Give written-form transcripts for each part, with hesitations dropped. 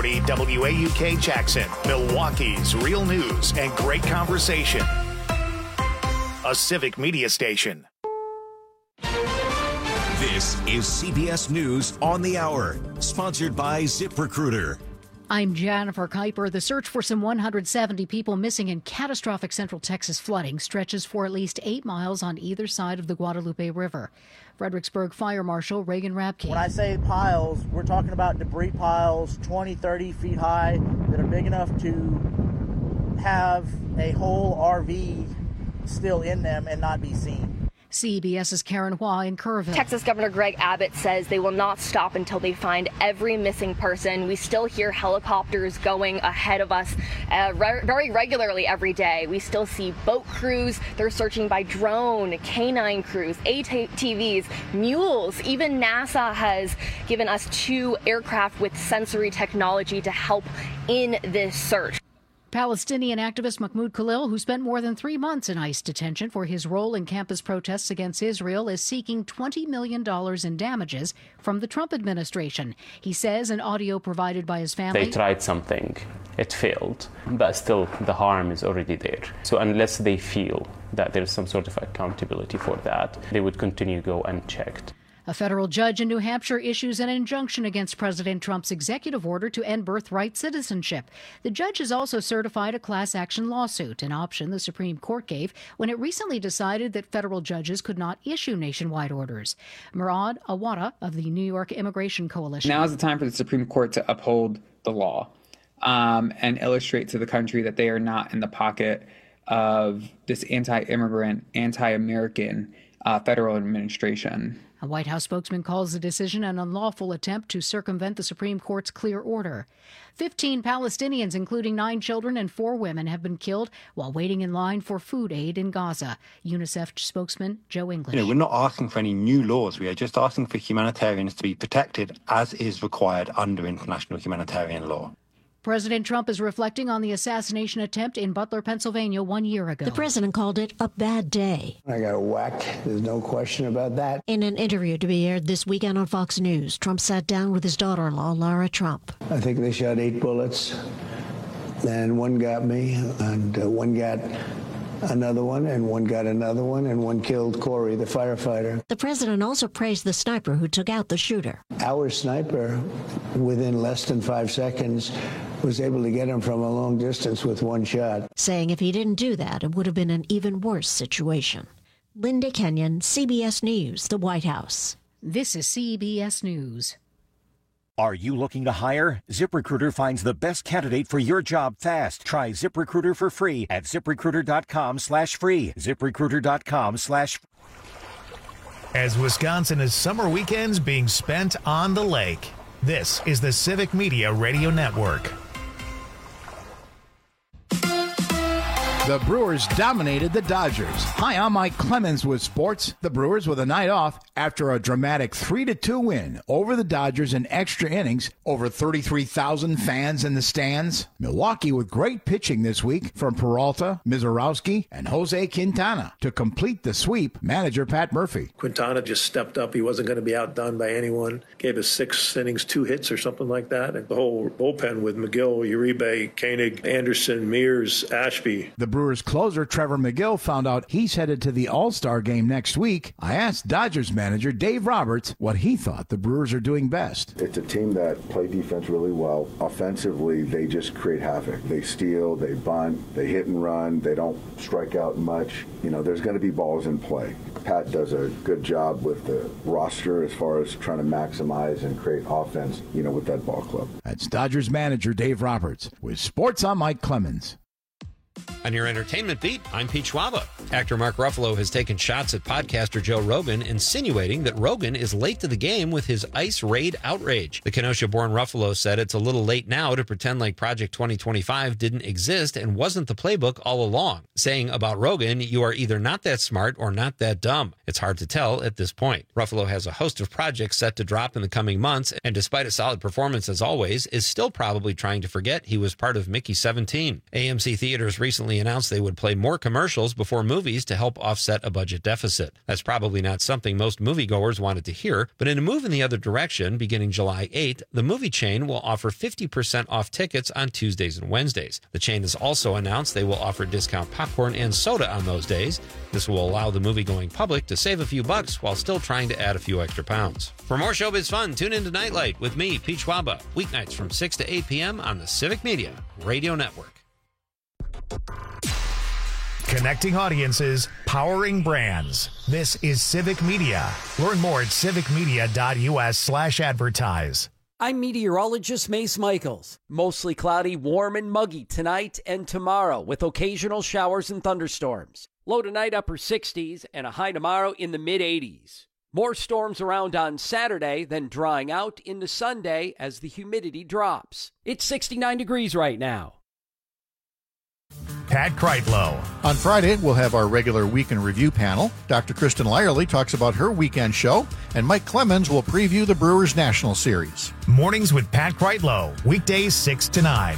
640 WAUK Jackson, Milwaukee's real news and great conversation. A civic media station. This is CBS News on the Hour, sponsored by ZipRecruiter. I'm Jennifer Kuiper. The search for some 170 people missing in catastrophic Central Texas flooding stretches for at least 8 miles on either side of the Guadalupe River. Fredericksburg Fire Marshal Reagan Rabke. When I say piles, we're talking about debris piles 20, 30 feet high that are big enough to have a whole RV still in them and not be seen. CBS's Karen Hua in Kerrville. Texas Governor Greg Abbott says they will not stop until they find every missing person. We still hear helicopters going ahead of us very regularly every day. We still see boat crews. They're searching by drone, canine crews, ATVs, mules. Even NASA has given us 2 aircraft with sensory technology to help in this search. Palestinian activist Mahmoud Khalil, who spent more than 3 months in ICE detention for his role in campus protests against Israel, is seeking $20 million in damages from the Trump administration. He says in audio provided by his family, they tried something, it failed, but still the harm is already there. So unless they feel that there is some sort of accountability for that, they would continue to go unchecked. A federal judge in New Hampshire issues an injunction against President Trump's executive order to end birthright citizenship. The judge has also certified a class action lawsuit, an option the Supreme Court gave when it recently decided that federal judges could not issue nationwide orders. Murad Awada of the New York Immigration Coalition. Now is the time for the Supreme Court to uphold the law and illustrate to the country that they are not in the pocket of this anti-immigrant, anti-American federal administration. A White House spokesman calls the decision an unlawful attempt to circumvent the Supreme Court's clear order. 15 Palestinians, including 9 children and 4 women, have been killed while waiting in line for food aid in Gaza. UNICEF spokesman Joe English. We're not asking for any new laws. We are just asking for humanitarians to be protected as is required under international humanitarian law. President Trump is reflecting on the assassination attempt in Butler, Pennsylvania 1 year ago. The president called it a bad day. I got whacked. There's no question about that. In an interview to be aired this weekend on Fox News, Trump sat down with his daughter-in-law, Lara Trump. I think they shot 8 bullets, and 1 got me, and 1 got another one, and 1 got another one, and 1 killed Corey, the firefighter. The president also praised the sniper who took out the shooter. Our sniper, within less than 5 seconds, was able to get him from a long distance with 1 shot. Saying if he didn't do that, it would have been an even worse situation. Linda Kenyon, CBS News, the White House. This is CBS News. Are you looking to hire? ZipRecruiter finds the best candidate for your job fast. Try ZipRecruiter for free at ZipRecruiter.com/free. ZipRecruiter.com/. As Wisconsin is summer weekends being spent on the lake, this is the Civic Media Radio Network. The Brewers dominated the Dodgers. Hi, I'm Mike Clemens with sports. The Brewers with a night off after a dramatic 3-2 win over the Dodgers in extra innings. Over 33,000 fans in the stands. Milwaukee with great pitching this week from Peralta, Mizorowski, and Jose Quintana. To complete the sweep, manager Pat Murphy. Quintana just stepped up. He wasn't going to be outdone by anyone. Gave us 6 innings, 2 hits or something like that. And the whole bullpen with McGill, Uribe, Koenig, Anderson, Mears, Ashby. The Brewers closer Trevor McGill found out he's headed to the All-Star game next week. I asked Dodgers manager Dave Roberts what he thought the Brewers are doing best. It's a team that play defense really well. Offensively, they just create havoc. They steal, they bunt, they hit and run. They don't strike out much. There's going to be balls in play. Pat does a good job with the roster as far as trying to maximize and create offense, with that ball club. That's Dodgers manager Dave Roberts. With sports, I'm Mike Clemens. On your entertainment beat, I'm Pete Schwaba. Actor Mark Ruffalo has taken shots at podcaster Joe Rogan, insinuating that Rogan is late to the game with his ICE raid outrage. The Kenosha-born Ruffalo said it's a little late now to pretend like Project 2025 didn't exist and wasn't the playbook all along, saying about Rogan, you are either not that smart or not that dumb. It's hard to tell at this point. Ruffalo has a host of projects set to drop in the coming months, and despite a solid performance as always, is still probably trying to forget he was part of Mickey 17. AMC Theaters recently recently announced they would play more commercials before movies to help offset a budget deficit. That's probably not something most moviegoers wanted to hear, but in a move in the other direction, beginning July 8th, the movie chain will offer 50% off tickets on Tuesdays and Wednesdays. The chain has also announced they will offer discount popcorn and soda on those days. This will allow the movie-going public to save a few bucks while still trying to add a few extra pounds. For more showbiz fun, tune into Nightlight with me, Pete Schwaba, weeknights from 6 to 8 p.m. on the Civic Media Radio Network. Connecting audiences, powering brands. This is Civic Media. Learn more at civicmedia.us/advertise. I'm meteorologist Mace Michaels. Mostly cloudy, warm and muggy tonight and tomorrow with occasional showers and thunderstorms. Low tonight upper 60s and a high tomorrow in the mid 80s. More storms around on Saturday, then drying out into Sunday as the humidity drops. It's 69 degrees right now. Pat Kreitlow. On Friday, we'll have our regular weekend review panel. Dr. Kristen Lyerly talks about her weekend show, and Mike Clemens will preview the Brewers National Series. Mornings with Pat Kreitlow, weekdays 6 to 9.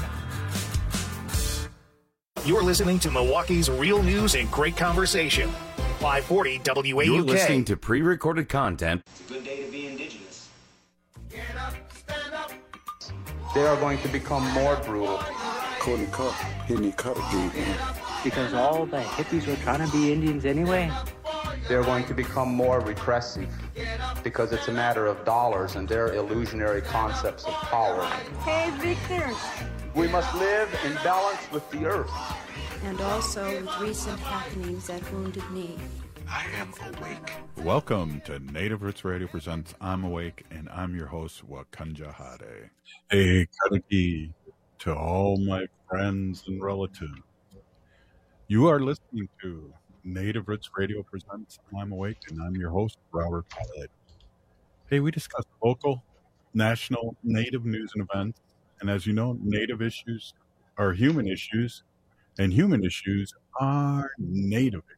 You're listening to Milwaukee's real news and great conversation. 540 WAUK. You're listening to pre-recorded content. It's a good day to be indigenous. Get up, stand up. They are going to become more brutal. Couldn't cut, hitting cut again. Because all the hippies were trying to be Indians anyway. They're going to become more repressive because it's a matter of dollars and their illusionary concepts of power. Hey, Victor. We must live in balance with the earth. And also with recent happenings at Wounded Knee. I am awake. Welcome to Native Roots Radio presents I'm Awake, and I'm your host, Wakanja Hade. Hey, Kanaki, to all my friends and relatives. You are listening to Native Roots Radio presents I'm Awake, and I'm your host, Robert Pilot. Hey, we discuss local, national, Native news and events, and as you know, Native issues are human issues, and human issues are Native issues.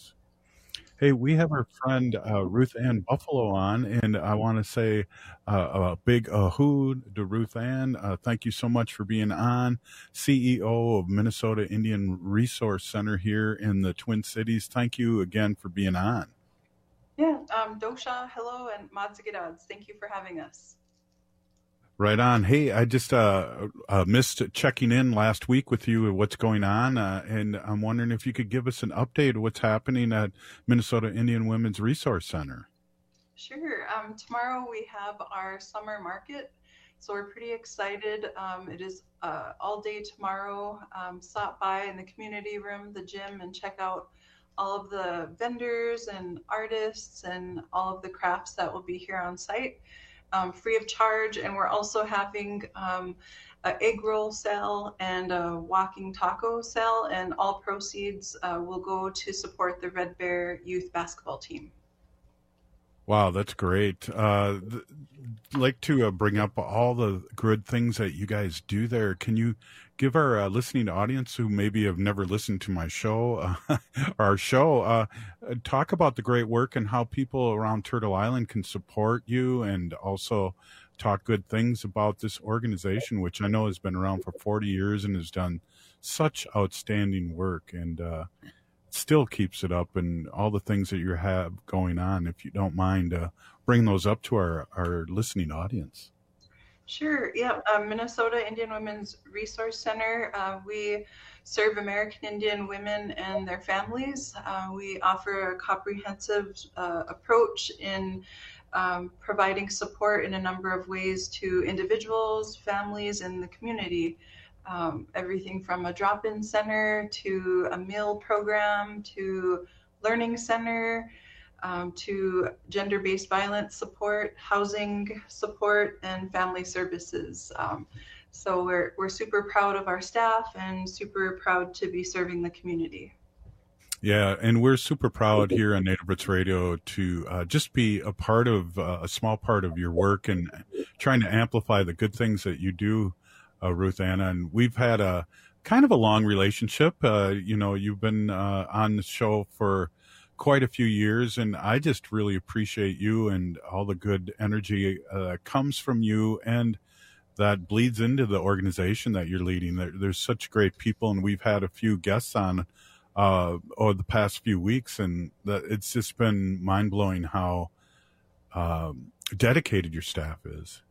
Hey, we have our friend Ruth Ann Buffalo on, and I want to say a big ahood to Ruth Ann. Thank you so much for being on. CEO of Minnesota Indian Resource Center here in the Twin Cities. Thank you again for being on. Yeah, Dosha, hello, and Matsigidads. Thank you for having us. Right on. Hey, I just missed checking in last week with you and what's going on, and I'm wondering if you could give us an update of what's happening at Minnesota Indian Women's Resource Center. Sure. Tomorrow we have our summer market, so we're pretty excited. It is all day tomorrow. Stop by in the community room, the gym, and check out all of the vendors and artists and all of the crafts that will be here on site. Free of charge, and we're also having an egg roll sale and a walking taco sale, and all proceeds will go to support the Red Bear youth basketball team. Wow, that's great. I'd like to bring up all the good things that you guys do there. Can you give our listening audience who maybe have never listened to my show, our show, talk about the great work and how people around Turtle Island can support you, and also talk good things about this organization, which I know has been around for 40 years and has done such outstanding work, and still keeps it up, and all the things that you have going on. If you don't mind, bring those up to our listening audience. Sure. Yeah. Minnesota Indian Women's Resource Center. We serve American Indian women and their families. We offer a comprehensive approach in providing support in a number of ways to individuals, families, and the community. Everything from a drop-in center to a meal program to learning center, to gender-based violence support, housing support, and family services. So we're super proud of our staff and super proud to be serving the community. Yeah, and we're super proud here on Native Roots Radio to just be a part of a small part of your work and trying to amplify the good things that you do, Ruth Anna. And we've had a kind of a long relationship. You've been on the show for quite a few years, and I just really appreciate you and all the good energy that comes from you and that bleeds into the organization that you're leading. There's such great people, and we've had a few guests on over the past few weeks, and it's just been mind-blowing how dedicated your staff is.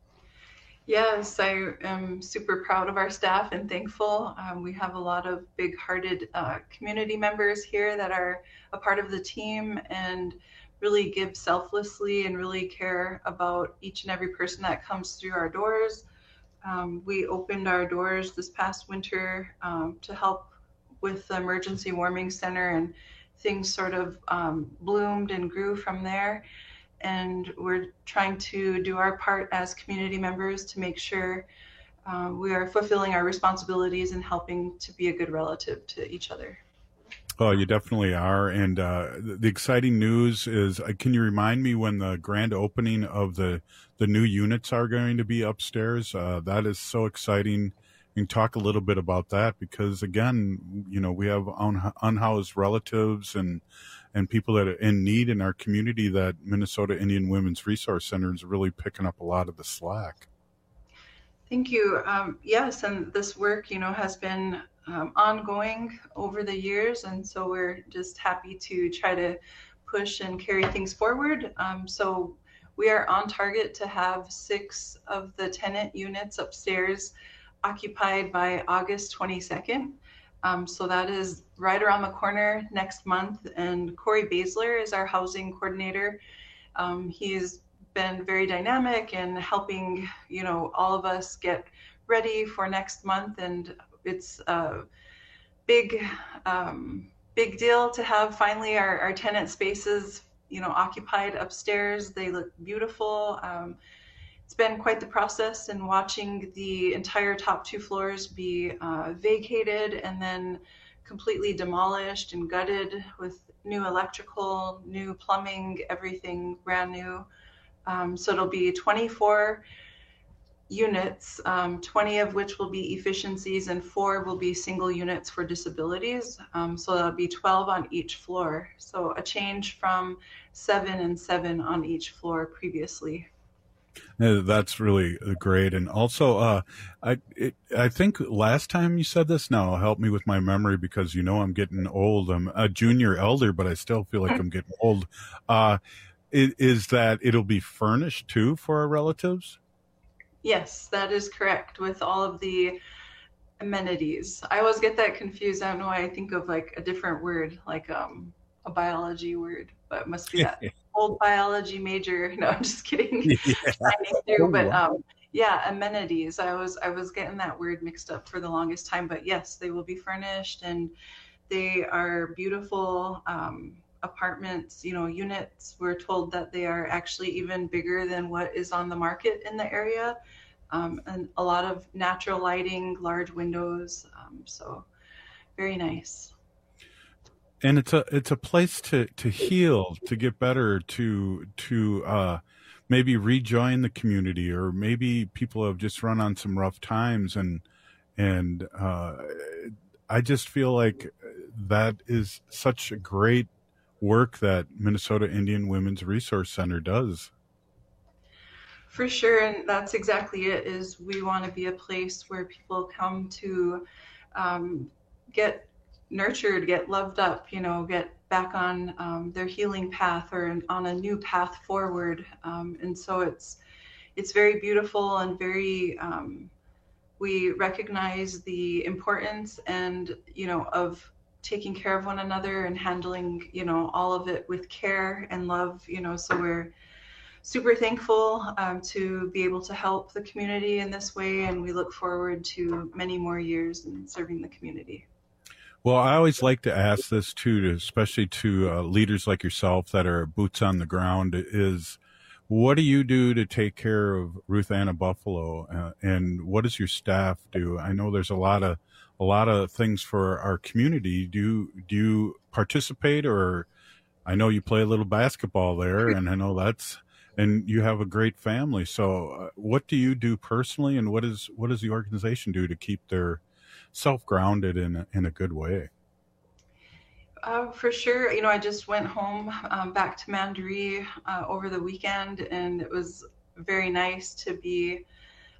Yes, I am super proud of our staff and thankful. We have a lot of big-hearted community members here that are a part of the team and really give selflessly and really care about each and every person that comes through our doors. We opened our doors this past winter to help with the Emergency Warming Center, and things sort of bloomed and grew from there. And we're trying to do our part as community members to make sure we are fulfilling our responsibilities and helping to be a good relative to each other. Oh, you definitely are. And the exciting news is, can you remind me when the grand opening of the new units are going to be upstairs? That is so exciting. You can talk a little bit about that because, again, we have unhoused relatives and people that are in need in our community that Minnesota Indian Women's Resource Center is really picking up a lot of the slack. Thank you. Yes, and this work, has been ongoing over the years, and so we're just happy to try to push and carry things forward. So we are on target to have 6 of the tenant units upstairs occupied by August 22nd. So that is right around the corner next month. And Corey Basler is our housing coordinator. He's been very dynamic and helping, all of us get ready for next month. And it's a big deal to have finally our tenant spaces, occupied upstairs. They look beautiful. It's been quite the process, and watching the entire top 2 floors be vacated and then completely demolished and gutted with new electrical, new plumbing, everything brand new. So it'll be 24 units, 20 of which will be efficiencies and 4 will be single units for disabilities. So that'll be 12 on each floor. So a change from 7 and 7 on each floor previously. That's really great. And also, I think last time you said this, now help me with my memory because I'm getting old. I'm a junior elder, but I still feel like I'm getting old. Is that it'll be furnished too for our relatives? Yes, that is correct, with all of the amenities. I always get that confused. I don't know why I think of like a different word, like a biology word, but it must be that old biology major. No, I'm just kidding. But amenities. I was getting that word mixed up for the longest time, but yes, they will be furnished, and they are beautiful apartments, units. We're told that they are actually even bigger than what is on the market in the area, and a lot of natural lighting, large windows, so very nice. And it's a place to heal, to get better, to maybe rejoin the community, or maybe people have just run on some rough times, and I just feel like that is such a great work that Minnesota Indian Women's Resource Center does. For sure, and that's exactly it. Is we want to be a place where people come to get nurtured, get loved up, get back on their healing path or on a new path forward. And so it's very beautiful and very, we recognize the importance and, of taking care of one another and handling, all of it with care and love, so we're super thankful to be able to help the community in this way. And we look forward to many more years in serving the community. Well, I always like to ask this too, especially to leaders like yourself that are boots on the ground, is what do you do to take care of Ruth Anna Buffalo, and what does your staff do? I know there's a lot of things for our community. Do you participate, or I know you play a little basketball there, and I know and you have a great family. So what do you do personally, and what does the organization do to keep their self-grounded in a good way? For sure. I just went home back to Mandaree over the weekend, and it was very nice to be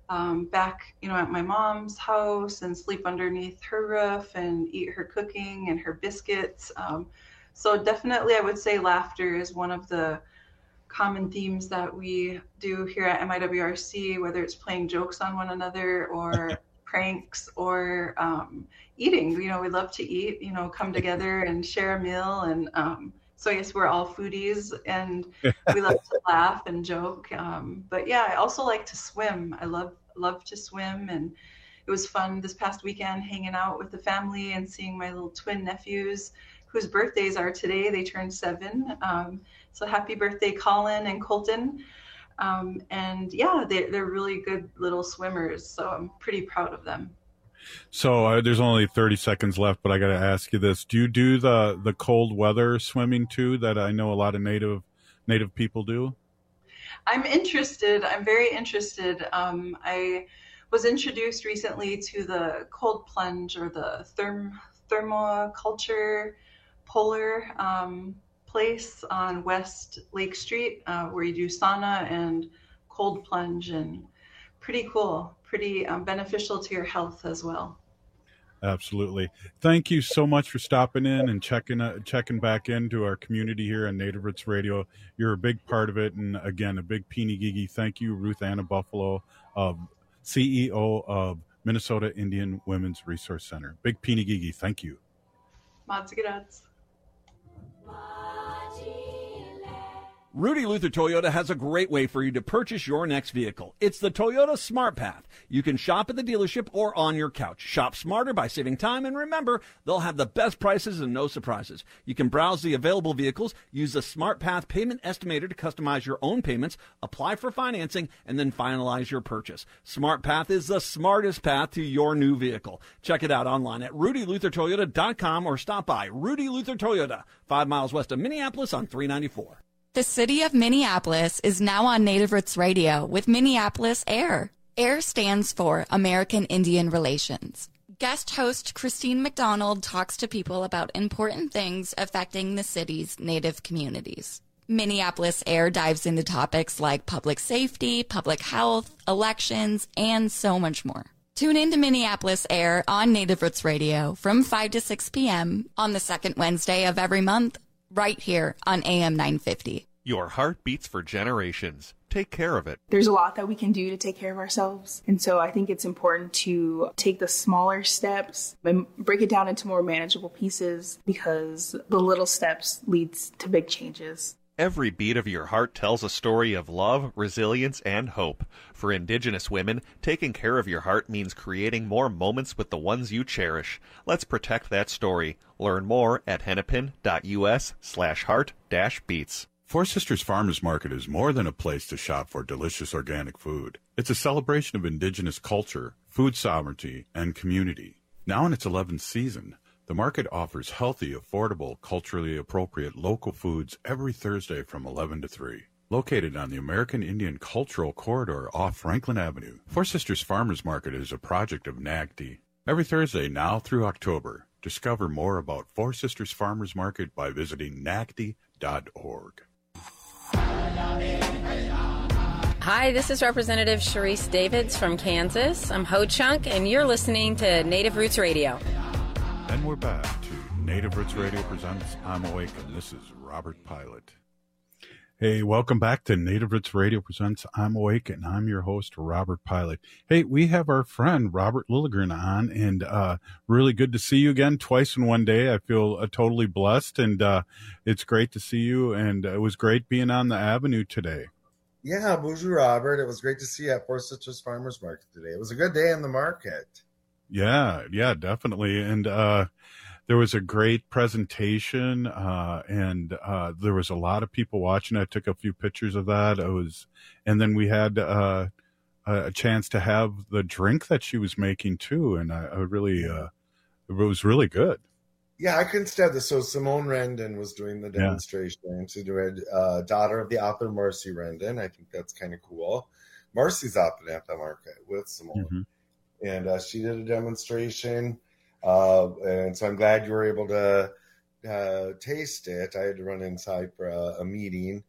back, at my mom's house and sleep underneath her roof and eat her cooking and her biscuits. So definitely I would say laughter is one of the common themes that we do here at MIWRC, whether it's playing jokes on one another or pranks or eating. We love to eat, come together and share a meal. And so I guess we're all foodies and we love to laugh and joke. But yeah, I also like to swim. I love to swim, and it was fun this past weekend hanging out with the family and seeing my little twin nephews whose birthdays are today. They turned 7. So happy birthday, Colin and Colton. And yeah, they're really good little swimmers. So I'm pretty proud of them. So there's only 30 seconds left, but I got to ask you this. Do you do the cold weather swimming too that I know a lot of native people do? I'm interested. I'm very interested. I was introduced recently to the cold plunge or the thermoculture polar place on West Lake Street where you do sauna and cold plunge, and pretty cool, pretty beneficial to your health as well. Absolutely. Thank you so much for stopping in and checking back into our community here on Native Roots Radio. You're a big part of it. And again, a big Peenigigi. Thank you, Ruth Anna Buffalo, CEO of Minnesota Indian Women's Resource Center. Big Peenigigi. Thank you. Matsigadats. Rudy Luther Toyota has a great way for you to purchase your next vehicle. It's the Toyota Smart Path. You can shop at the dealership or on your couch. Shop smarter by saving time, and remember, they'll have the best prices and no surprises. You can browse the available vehicles, use the Smart Path payment estimator to customize your own payments, apply for financing, and then finalize your purchase. Smart Path is the smartest path to your new vehicle. Check it out online at rudyluthertoyota.com or stop by Rudy Luther Toyota, 5 miles west of Minneapolis on 394. The city of Minneapolis is now on Native Roots Radio with Minneapolis AIR. AIR stands for American Indian Relations. Guest host Christine McDonald talks to people about important things affecting the city's Native communities. Minneapolis AIR dives into topics like public safety, public health, elections, and so much more. Tune in to Minneapolis AIR on Native Roots Radio from 5 to 6 p.m. on the second Wednesday of every month, right here on AM 950. Your heart beats for generations. Take care of it. There's a lot that we can do to take care of ourselves. And so I think it's important to take the smaller steps and break it down into more manageable pieces, because the little steps leads to big changes. Every beat of your heart tells a story of love, resilience, and hope. For Indigenous women, taking care of your heart means creating more moments with the ones you cherish. Let's protect that story. Learn more at hennepin.us/heart-beats. Four Sisters Farmers Market is more than a place to shop for delicious organic food. It's a celebration of Indigenous culture, food sovereignty, and community. Now in its 11th season, the market offers healthy, affordable, culturally appropriate local foods every Thursday from 11 to 3. Located on the American Indian Cultural Corridor off Franklin Avenue, Four Sisters Farmers Market is a project of NAGD. Every Thursday now through October, discover more about Four Sisters Farmers Market by visiting nagd.org. Hi, this is Representative Sharice Davids from Kansas. I'm Ho Chunk, and you're listening to Native Roots Radio. And we're back to Native Roots Radio presents I'm Awake, and this is Robert Pilot. Hey, welcome back to Native Roots Radio presents I'm Awake, and I'm your host, Robert Pilot. Hey, we have our friend Robert Lilligren on, and really good to see you again twice in one day. I feel totally blessed, and it's great to see you, and it was great being on the Avenue today. Yeah, bonjour, Robert. It was great to see you at Four Sisters Farmers Market today. It was a good day in the market. Yeah, definitely. And there was a great presentation, and there was a lot of people watching. I took a few pictures of that. And then we had a chance to have the drink that she was making too, and I really, it was really good. Yeah, I couldn't stand this. So Simone Rendon was doing the demonstration. She did daughter of the author Marcy Rendon. I think that's kind of cool. Marcy's often at the market with Simone. Mm-hmm. And she did a demonstration. And so I'm glad you were able to taste it. I had to run inside for a meeting.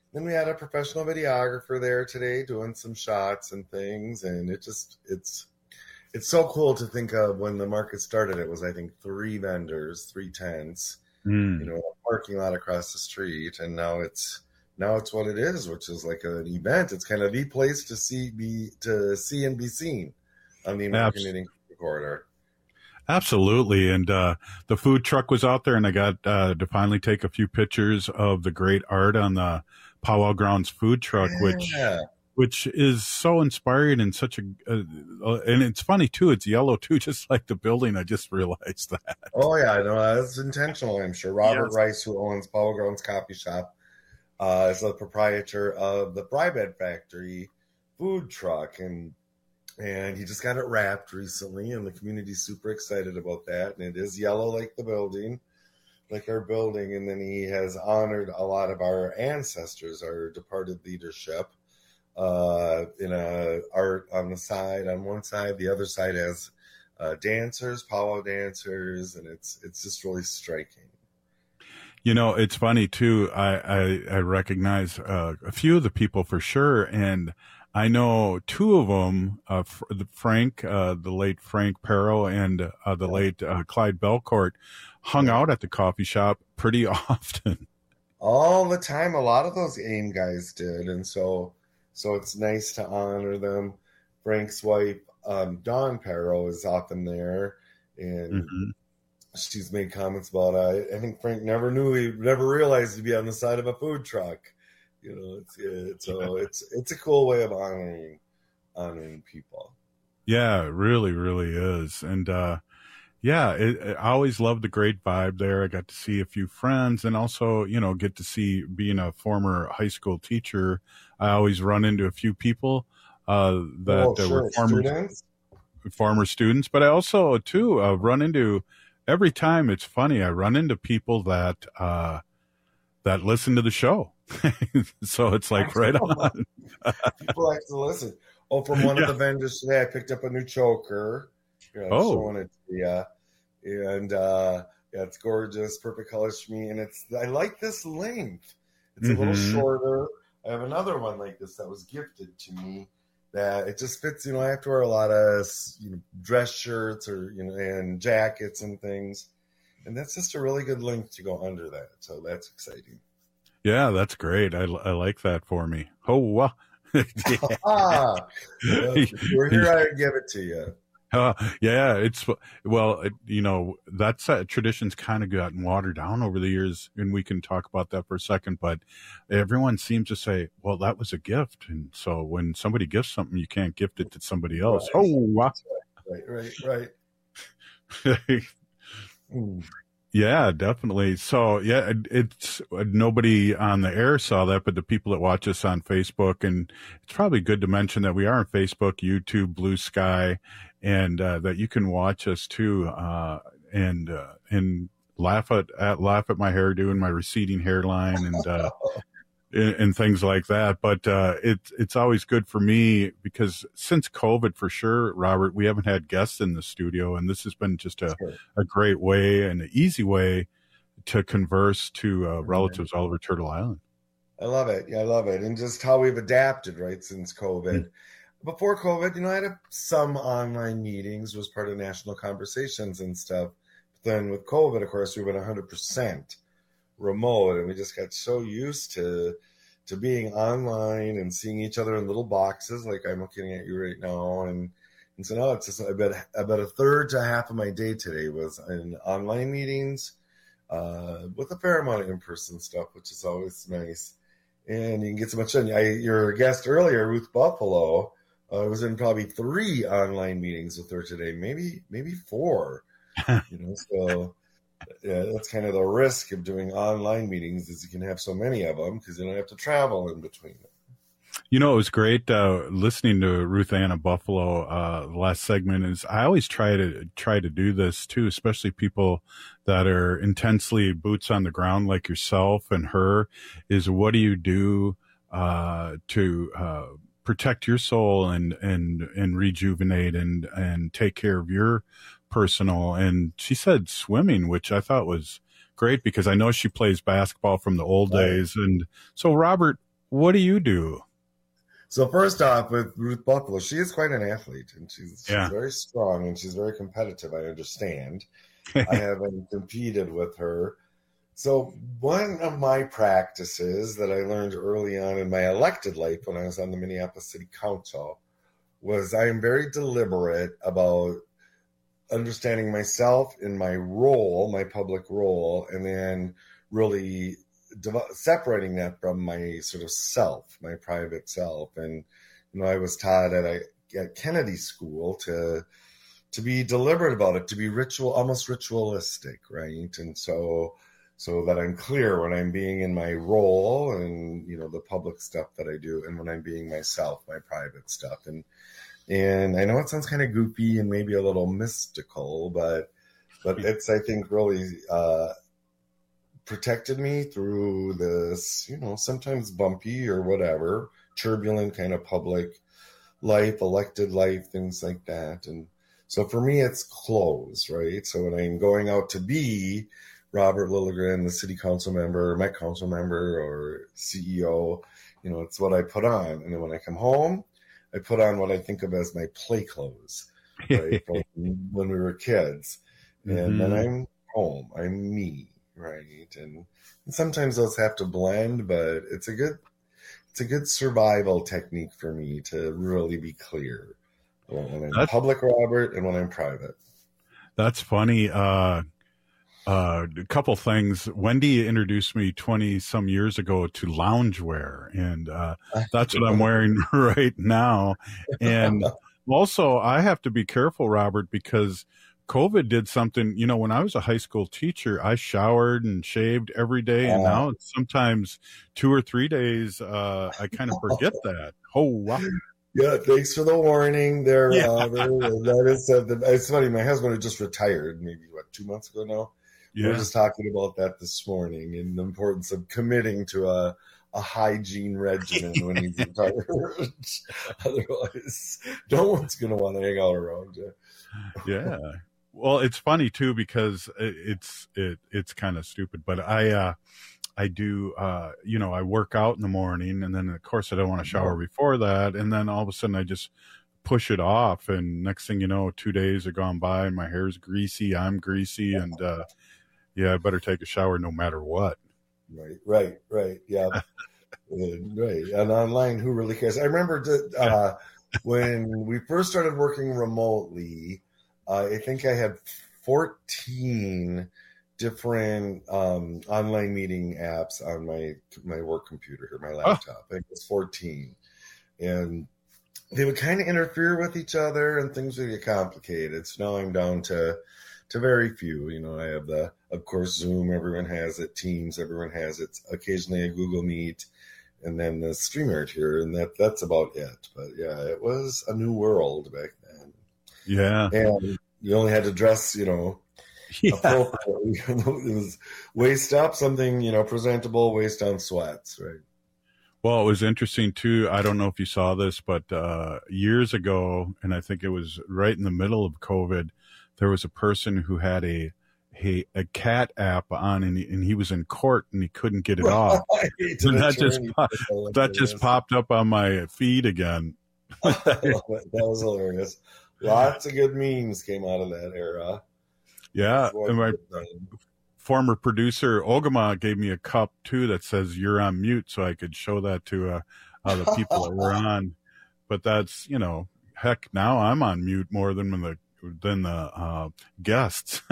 Then we had a professional videographer there today doing some shots and things, and it's so cool to think of when the market started. It was, I think, 3 vendors, 3 tents, a parking lot across the street, and now it's what it is, which is like an event. It's kind of the place to see and be seen on the American Knitting Corridor. Absolutely. And the food truck was out there, and I got to finally take a few pictures of the great art on the Powwow Grounds food truck, which is so inspiring and such and it's funny too. It's yellow too, just like the building. I just realized that. Oh yeah, I know that's intentional. I'm sure Robert Rice, who owns Powwow Grounds Coffee Shop, is the proprietor of the Brybed Factory food truck, and he just got it wrapped recently, and the community's super excited about that. And it is yellow like the building, like our building. And then he has honored a lot of our ancestors, our departed leadership, in a art on the side. On one side, the other side has dancers, powwow dancers, and it's just really striking. It's funny too. I recognize a few of the people for sure, and I know 2 of them, Frank, the late Frank Perro, and the late Clyde Belcourt, hung out at the coffee shop pretty often. All the time. A lot of those AIM guys did, and so it's nice to honor them. Frank's wife, Dawn Perro, is often there, and she's made comments about I think Frank never realized he'd be on the side of a food truck. It's a cool way of honoring people. Yeah, it really, really is. And I always loved the great vibe there. I got to see a few friends, and also, get to see, being a former high school teacher, I always run into a few people were former students, but I also too run into, every time, it's funny, I run into people that listen to the show. So it's like right on. People like to listen. From one of the vendors today, I picked up a new choker. Showing it to you. And it's gorgeous, perfect colors for me. And I like this length. It's a little shorter. I have another one like this that was gifted to me that it just fits. I have to wear a lot of dress shirts or and jackets and things, and that's just a really good length to go under that. So that's exciting. Yeah, that's great. I like that for me. We're here. I give it to you. That tradition's kind of gotten watered down over the years, and we can talk about that for a second, but everyone seems to say, well, that was a gift. And so when somebody gifts something, you can't gift it to somebody else. Right. Yeah, definitely. So it's nobody on the air saw that, but the people that watch us on Facebook, and it's probably good to mention that we are on Facebook, YouTube, Blue Sky, and that you can watch us too, and laugh at my hairdo and my receding hairline and things like that. But it's always good for me because since COVID, for sure, Robert, we haven't had guests in the studio, and this has been just a great way and an easy way to converse to relatives all over Turtle Island. I love it. Yeah, I love it. And just how we've adapted, right, since COVID. Before COVID, I had some online meetings, was part of national conversations and stuff. But then with COVID, of course, we went 100% remote, and we just got so used to being online and seeing each other in little boxes like I'm looking at you right now. And so now it's just about a third to half of my day today was in online meetings with a fair amount of in-person stuff, which is always nice. And you can get so much done. Your guest earlier, Ruth Buffalo, I was in probably 3 online meetings with her today, maybe 4. So yeah, that's kind of the risk of doing online meetings, is you can have so many of them because you don't have to travel in between them. It was great listening to Ruth Anna Buffalo. The last segment is I always try to do this too, especially people that are intensely boots on the ground like yourself and her. Is what do you do to protect your soul and rejuvenate and take care of your personal? And she said swimming, which I thought was great because I know she plays basketball from the old days. And so, Robert, what do you do? So first off, with Ruth Buffalo, she is quite an athlete, and she's very strong, and she's very competitive. I understand. I haven't competed with her. So one of my practices that I learned early on in my elected life when I was on the Minneapolis City Council was I am very deliberate about understanding myself in my role, my public role, and then really separating that from my sort of self, my private self. And, I was taught at Kennedy School to be deliberate about it, to be almost ritualistic, right? And so that I'm clear when I'm being in my role and, the public stuff that I do, and when I'm being myself, my private stuff. And I know it sounds kind of goofy and maybe a little mystical, but it's, I think, really protected me through this, sometimes bumpy or whatever, turbulent kind of public life, elected life, things like that. And so for me, it's clothes, right? So when I'm going out to be Robert Lilligren, the city council member, my council member, or CEO, it's what I put on. And then when I come home, I put on what I think of as my play clothes, right? From when we were kids. And then I'm home. I'm me. Right. And sometimes those have to blend, but it's a good survival technique for me to really be clear when I'm public, Robert, and when I'm private. That's funny. A couple things. Wendy introduced me 20 some years ago to loungewear, and that's what I'm wearing right now. And also I have to be careful, Robert, because COVID did something, when I was a high school teacher, I showered and shaved every day. And now it's sometimes 2 or 3 days. I kind of forget that. Oh, wow. Yeah. Thanks for the warning there. That is, it's funny. My husband had just retired maybe 2 months ago now. Yeah. We were just talking about that this morning and the importance of committing to a hygiene regimen when he's retired. Otherwise, no one's going to want to hang out around you. Yeah. Well, it's funny too, because it's kind of stupid, but I do, I work out in the morning, and then of course I don't want to shower before that. And then all of a sudden I just push it off. And next thing you know, 2 days have gone by and my hair's greasy. I'm greasy. And, I better take a shower no matter what. Right. Yeah. Right. And online, who really cares? I remember when we first started working remotely, I think I had 14 different online meeting apps on my work computer here, my laptop. I think it was 14. And they would kind of interfere with each other and things would get complicated. So now I'm down to very few. I have of course, Zoom, everyone has it. Teams, everyone has it. Occasionally a Google Meet, and then the StreamYard here. And that's about it. But yeah, it was a new world back then. Yeah. And you only had to dress, appropriately. It was waist up, something, presentable, waist down sweats, right? Well, it was interesting too. I don't know if you saw this, but years ago, and I think it was right in the middle of COVID, there was a person who had a cat app on, and he was in court and he couldn't get it off. And that just popped up on my feed again. That was hilarious. Lots of good memes came out of that era. Yeah. And my former producer, Ogama, gave me a cup, too, that says you're on mute, so I could show that to the people that were on. But that's, heck, now I'm on mute more than the guests.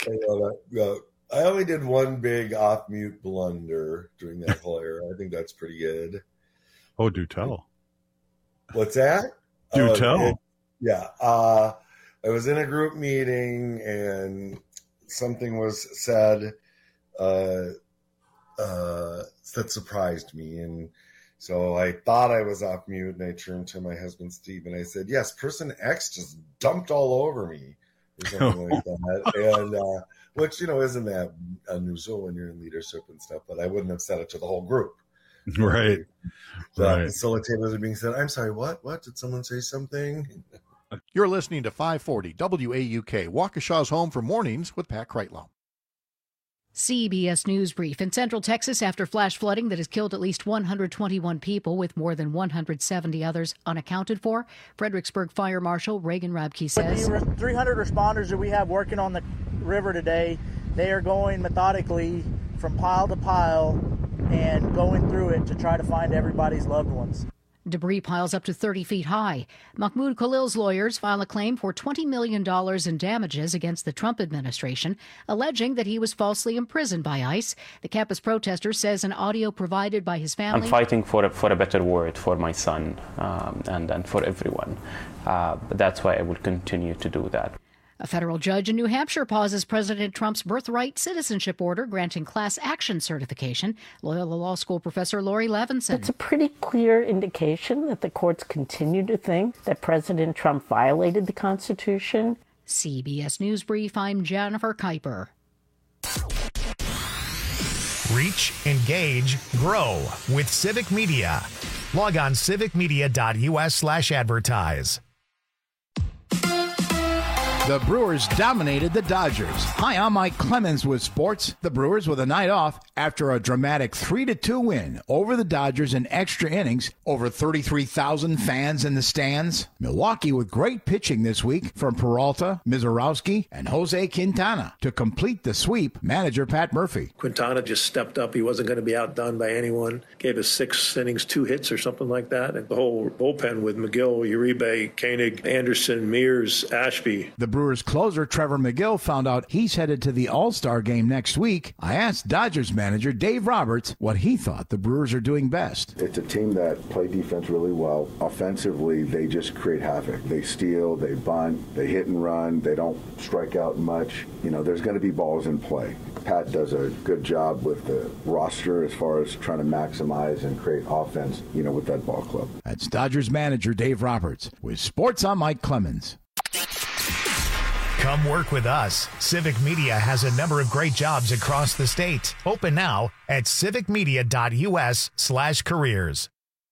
I only did one big off-mute blunder during that whole era. I think that's pretty good. Oh, do tell. What's that? Do tell. Yeah. I was in a group meeting and something was said that surprised me. And so I thought I was off mute, and I turned to my husband, Steve, and I said, yes, person X just dumped all over me or something like that. And which, isn't that unusual when you're in leadership and stuff, but I wouldn't have said it to the whole group. Right. The facilitators are being said, I'm sorry, what? Did someone say something? You're listening to 540 WAUK, Waukesha's home for mornings with Pat Kreitlow. CBS News Brief. In Central Texas, after flash flooding that has killed at least 121 people with more than 170 others unaccounted for, Fredericksburg Fire Marshal Reagan Rabke says. With the 300 responders that we have working on the river today, they are going methodically from pile to pile and going through it to try to find everybody's loved ones. Debris piles up to 30 feet high. Mahmoud Khalil's lawyers file a claim for $20 million in damages against the Trump administration, alleging that he was falsely imprisoned by ICE. The campus protester says an audio provided by his family. I'm fighting for a better world for my son and for everyone. That's why I will continue to do that. A federal judge in New Hampshire pauses President Trump's birthright citizenship order granting class action certification. Loyola Law School professor Lori Levinson. It's a pretty clear indication that the courts continue to think that President Trump violated the Constitution. CBS News Brief, I'm Jennifer Kuiper. Reach, engage, grow with Civic Media. Log on civicmedia.us/advertise. The Brewers dominated the Dodgers. Hi, I'm Mike Clemens with sports. The Brewers with a night off after a dramatic 3-2 win over the Dodgers in extra innings. Over 33,000 fans in the stands. Milwaukee with great pitching this week from Peralta, Mizorowski, and Jose Quintana. To complete the sweep, manager Pat Murphy. Quintana just stepped up. He wasn't going to be outdone by anyone. Gave us 6 innings, 2 hits or something like that. And the whole bullpen with McGill, Uribe, Koenig, Anderson, Mears, Ashby. The Brewers closer Trevor McGill found out he's headed to the All-Star game next week. I asked Dodgers manager Dave Roberts what he thought the Brewers are doing best. It's a team that play defense really well. Offensively, they just create havoc. They steal, they bunt, they hit and run. They don't strike out much. You know, there's going to be balls in play. Pat does a good job with the roster as far as trying to maximize and create offense, you know, with that ball club. That's Dodgers manager Dave Roberts. With sports, I'm Mike Clemens. Come work with us. Civic Media has a number of great jobs across the state. Open now at civicmedia.us/careers.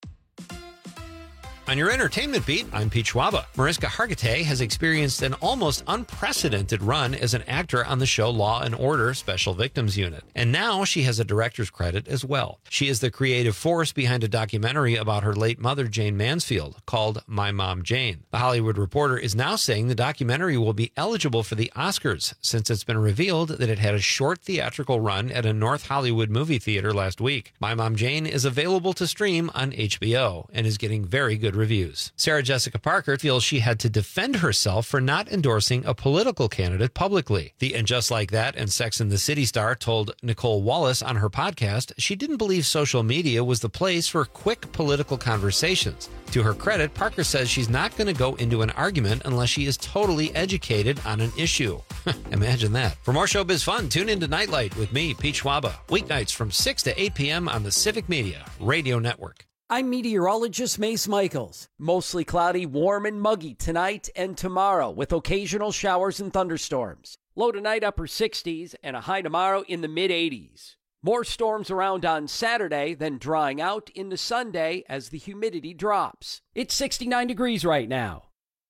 On your entertainment beat, I'm Pete Schwaba. Mariska Hargitay has experienced an almost unprecedented run as an actor on the show Law & Order Special Victims Unit. And now she has a director's credit as well. She is the creative force behind a documentary about her late mother, Jane Mansfield, called My Mom Jane. The Hollywood Reporter is now saying the documentary will be eligible for the Oscars since it's been revealed that it had a short theatrical run at a North Hollywood movie theater last week. My Mom Jane is available to stream on HBO and is getting very good reviews. Sarah Jessica Parker feels she had to defend herself for not endorsing a political candidate publicly. The And Just Like That and Sex and the City star told Nicole Wallace on her podcast she didn't believe social media was the place for quick political conversations. To her credit, Parker says she's not going to go into an argument unless she is totally educated on an issue. Imagine that. For more showbiz fun, tune into Nightlight with me, Pete Schwaba, weeknights from 6 to 8 p.m. on the Civic Media Radio Network. I'm meteorologist Mace Michaels. Mostly cloudy, warm and muggy tonight and tomorrow with occasional showers and thunderstorms. Low tonight, upper 60s, and a high tomorrow in the mid-80s. More storms around on Saturday, then drying out into Sunday as the humidity drops. It's 69 degrees right now.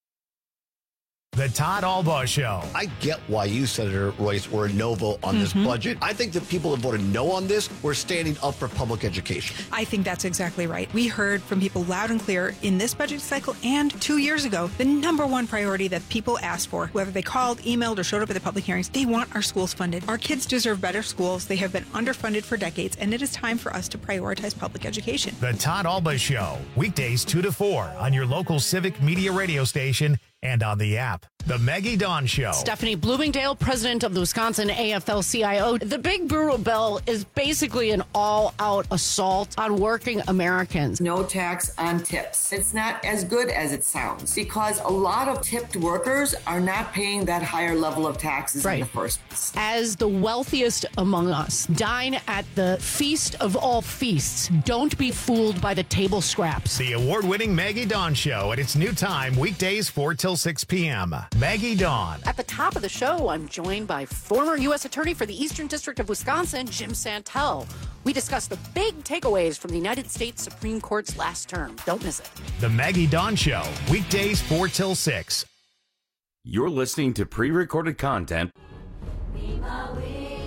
The Todd Albaugh Show. I get why you, Senator Royce, were a no vote on this budget. I think the people that voted no on this were standing up for public education. I think that's exactly right. We heard from people loud and clear in this budget cycle and 2 years ago, the number one priority that people asked for, whether they called, emailed, or showed up at the public hearings, they want our schools funded. Our kids deserve better schools. They have been underfunded for decades, and it is time for us to prioritize public education. The Todd Albaugh Show, weekdays 2 to 4 on your local Civic Media radio station and on the app. The Maggie Dawn Show. Stephanie Bloomingdale, president of the Wisconsin AFL-CIO. The Big Brewer Bill is basically an all-out assault on working Americans. No tax on tips. It's not as good as it sounds because a lot of tipped workers are not paying that higher level of taxes in the first place. As the wealthiest among us, dine at the feast of all feasts. Don't be fooled by the table scraps. The award-winning Maggie Dawn Show at its new time, weekdays 4 till 6 p.m. Maggie Dawn. At the top of the show, I'm joined by former U.S. Attorney for the Eastern District of Wisconsin, Jim Santel. We discuss the big takeaways from the United States Supreme Court's last term. Don't miss it. The Maggie Dawn Show, weekdays 4 till 6. You're listening to pre-recorded content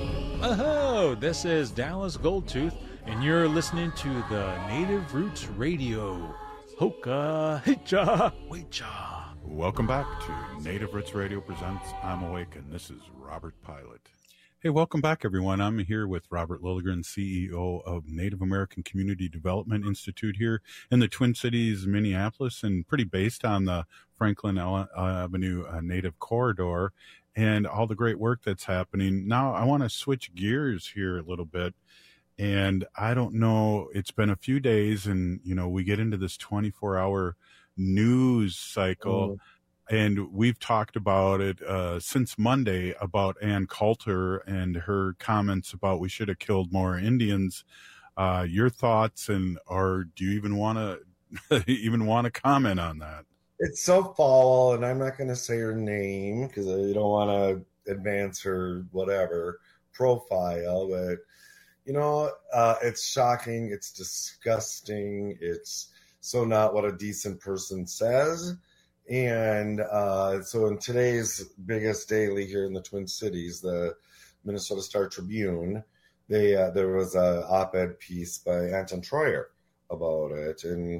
Oh, this is Dallas Goldtooth, and you're listening to the Native Roots Radio. Hoka Hicha Wecha. Welcome back to Native Roots Radio presents I'm Awake, and this is Robert Pilot. Hey, welcome back, everyone. I'm here with Robert Lilligren, CEO of Native American Community Development Institute here in the Twin Cities, Minneapolis, and pretty based on the Franklin Avenue Native Corridor and all the great work that's happening. Now, I want to switch gears here a little bit. And I don't know, it's been a few days and, we get into this 24-hour news cycle. And we've talked about it since Monday about Ann Coulter and her comments about we should have killed more Indians. Your thoughts, or do you even want to comment on that? It's so foul, and I'm not going to say her name because I don't want to advance her whatever profile. But it's shocking. It's disgusting. It's so not what a decent person says. And so in today's biggest daily here in the Twin Cities, the Minnesota Star Tribune, there was an op-ed piece by Anton Troyer about it, and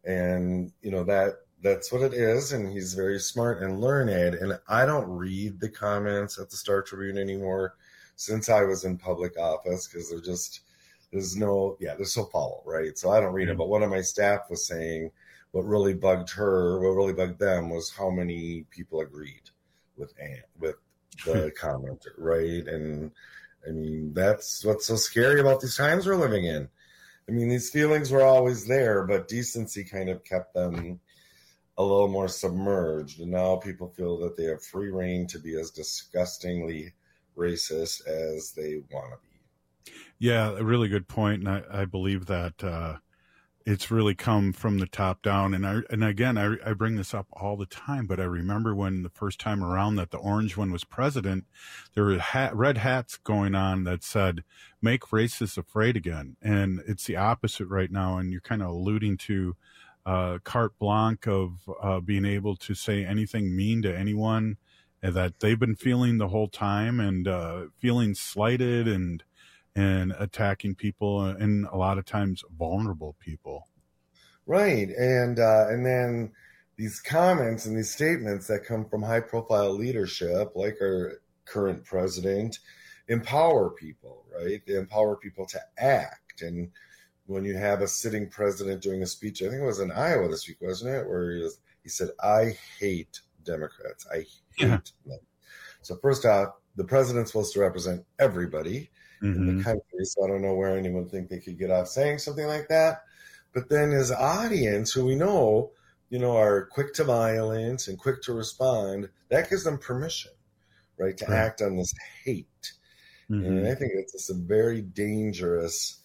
that's what it is, and he's very smart and learned. And I don't read the comments at the Star Tribune anymore since I was in public office because they're so foul, right? So I don't read it. But one of my staff was saying, what really bugged them was how many people agreed with the commenter, right? And I mean, that's what's so scary about these times we're living in. I mean, these feelings were always there, but decency kind of kept them a little more submerged. And now people feel that they have free reign to be as disgustingly racist as they want to be. Yeah, a really good point. And I believe that it's really come from the top down. And again, I bring this up all the time, but I remember when the first time around that the orange one was president, there were red hats going on that said, make racists afraid again. And it's the opposite right now. And you're kind of alluding to carte blanche of being able to say anything mean to anyone that they've been feeling the whole time, and feeling slighted and attacking people, and a lot of times vulnerable people. Right. And then these comments and these statements that come from high profile leadership, like our current president, empower people, right? They empower people to act. And when you have a sitting president doing a speech, I think it was in Iowa this week, wasn't it? Where he said, I hate Democrats. I hate them. So first off, the president's supposed to represent everybody in the country. So I don't know where anyone think they could get off saying something like that. But then his audience, who we know, are quick to violence and quick to respond, that gives them permission, right, to act on this hate. And I think it's just a very dangerous